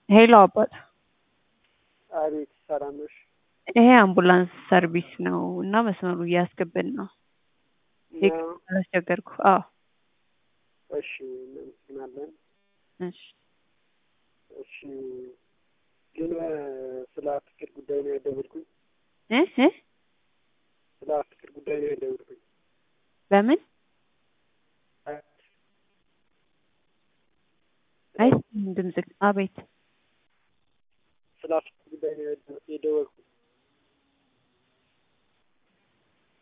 ሄሎ አባት፣ አቤት ሰላም ነሽ? ይሄ አምቡላንስ ሰርቪስ ነው እና መስመሩ እያስገብን ነው። ነው። አላስቸገርኩ? አዎ። እሺ እናመሰግናለን። እሺ እሺ ግን ስለ ፍቅር ጉዳይ ነው የደወልኩኝ። እ ስለ ፍቅር ጉዳይ ነው የደወልኩኝ። በምን አይ ድምጽ አቤት ስለ ፍቅር ጉዳይ ነው የደወልኩኝ።